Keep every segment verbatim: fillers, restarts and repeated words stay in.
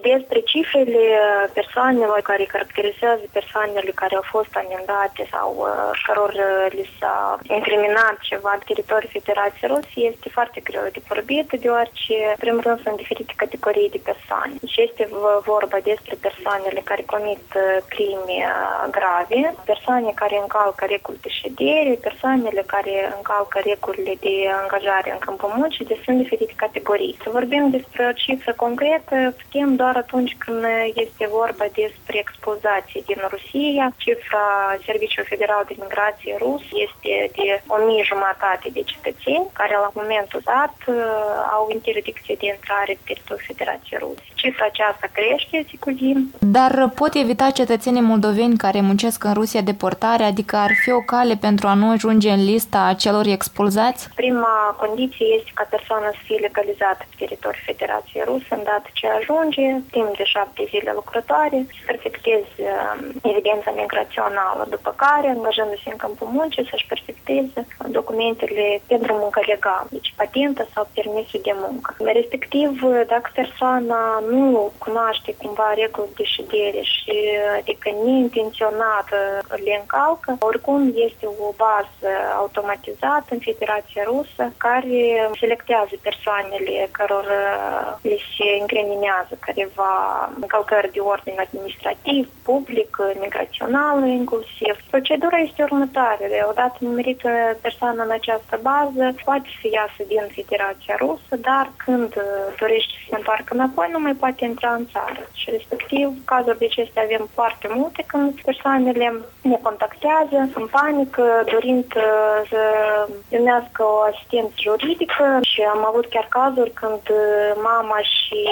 Despre cifrele persoanelor care caracterizează persoanele care au fost amendate sau căror li s-a incriminat ceva pe teritoriul Federației Ruse este foarte greu de vorbit, deoarece, în primul rând, sunt diferite categorii de persoane. Și este vorba despre persoanele care comit crime grave, persoane care încalcă regulile de ședere, persoanele care încalcă regulile de angajare în câmpul muncii, deci sunt diferite categorii. Să vorbim despre o cifră concretă, putem doar atunci când este vorba despre expulzații din Rusia. Cifra Serviciului Federal de Migrație rus este de o mie jumătate de cetățeni care la momentul dat au interdicție de intrare pe teritoriul Federației Ruse. Cifra aceasta crește zi cu zi. Dar pot evita cetățenii moldoveni care muncesc în Rusia deportarea, adică ar fi o cale pentru a nu ajunge în lista celor expulzați? Prima condiție este ca persoana să fie legalizată pe teritoriul Federației Ruse, îndată ce ajunge, timp de șapte zile lucrătoare, să perfecteze evidența migrațională, după care, angajându-se în câmpul muncii, să-și perfecteze documentele pentru muncă legală, deci patentă sau permisul de muncă. Respectiv, dacă persoana nu cunoaște cumva regulile de ședere și adică neintenționată le încalcă, oricum este o bază automatizată în Federația Rusă care selectează persoanele căror le se incriminează careva încălcări de ordin administrativ, public, migrațional inclusiv. Procedura este următoare. Odată numerită persoana în această bază, poate să iasă din Federația Rusă, dar când dorește să se întoarcă înapoi, nu mai poate intra în țară. Și respectiv, cazuri de acestea avem foarte multe când persoanele ne contactează în panică, dorind să primească o asistență juridică și am avut chiar cazuri când mama și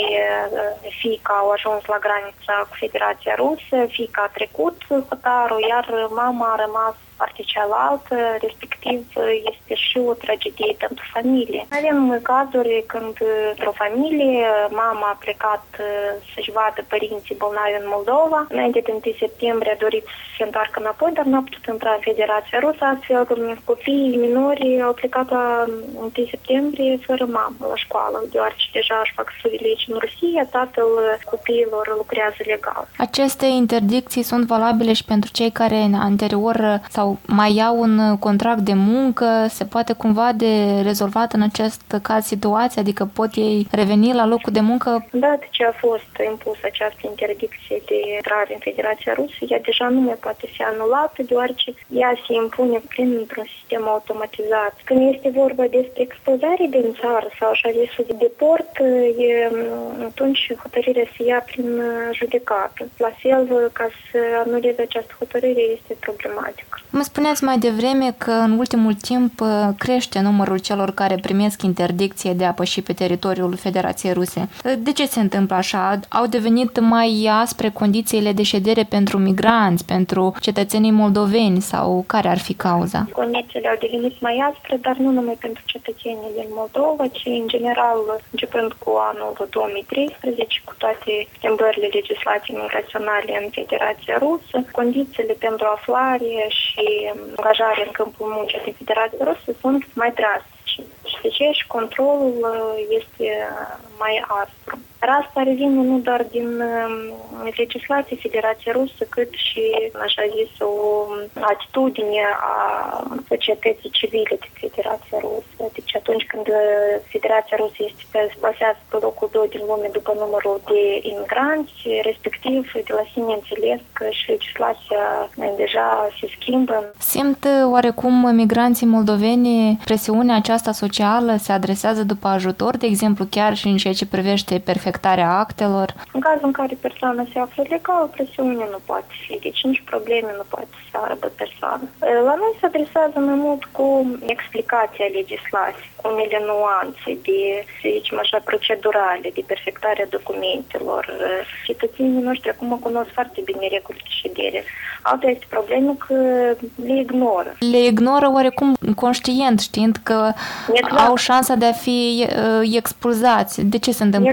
fiica au ajuns la granița cu Federația Rusă, fiica a trecut hotarul, iar mama a rămas partea cealaltă, respectiv este și o tragedie pentru familie. Avem cazuri când într-o familie mama a plecat să-și vadă părinții bolnavi în Moldova. Înainte de întâi septembrie a dorit să se întoarcă înapoi, dar nu a putut intra în Federația Rusă, astfel copiii minori au plecat la întâi septembrie fără mamă la școală, deoarece deja își fac studiile aici în Rusia, tatăl copiilor lucrează legal. Aceste interdicții sunt valabile și pentru cei care anterior sau mai iau un contract de muncă, se poate cumva de rezolvat în acest caz situația, adică pot ei reveni la locul de muncă? Odată ce a fost impusă această interdicție de intrare în Federația Rusă, ea deja nu mai poate fi anulată, deoarece ea se impune prin într-un sistem automatizat. Când este vorba despre expulzare din țară sau așa zisul de deport, e, atunci hotărârea se ia prin judecată. La fel, ca să anuleze această hotărâre este problematică. Mă spuneați mai devreme că în ultimul timp crește numărul celor care primesc interdicție de a păși pe teritoriul Federației Ruse. De ce se întâmplă așa? Au devenit mai aspre condițiile de ședere pentru migranți, pentru cetățenii moldoveni sau care ar fi cauza? Condițiile au devenit mai aspre, dar nu numai pentru cetățenii din Moldova, ci în general începând cu anul două mii treisprezece, cu toate schimbările legislației migraționale în Federația Rusă, condițiile pentru aflare și angajare în câmpul muncii din Federația Rusă sunt mai drastice. Și de ce și controlul este mai aspru. Dar asta revine nu doar din legislația Federației Rusă, cât și, așa zis, o atitudine a societății civile din Federația Rusă. Deci atunci când Federația Rusă este plasează pe locul doi din lume după numărul de imigranți, respectiv de la sine înțeles că și legislația deja se schimbă. Simt oarecum migranții moldoveni presiunea aceasta socială se adresează după ajutor, de exemplu, chiar și în ceea ce privește perfectarea actelor? În cazul în care persoana se află legal, presiune nu poate fi, deci nici probleme nu poate să aibă persoană. La noi se adresează mai mult cu explicația legislației, cu unele nuanțe de, să zicem așa, procedurale, de perfectarea documentelor. Cetățenii noștri acum cunosc foarte bine regulile de ședere. Alta este problemă că le ignoră. Le ignoră oarecum conștient, știind că exact. Au șansa de a fi uh, expulzați. De ce se întâmplă exact. Așa?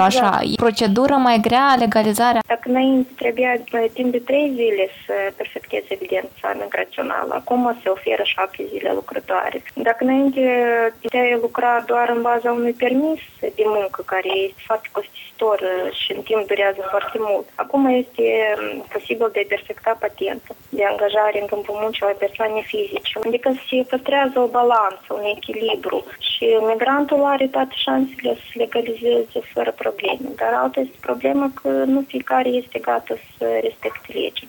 E procedură mai grea legalizarea? Dacă înainte trebuia timp de trei zile să perfecteze evidența migrațională, acum se oferă șapte zile lucrătoare. Dacă înainte puteai lucra doar în baza unui permis de muncă, care este foarte costisitor și în timp durează foarte mult, acum este posibil de a perfecta patentul de angajare în câmpul muncii la persoane fizice. Adică se păstrează o balanță, un echilibru și migrantul are toate șansele să se legalizeze fără probleme. Dar alta este problema că nu fiecare este gata să respecte legea.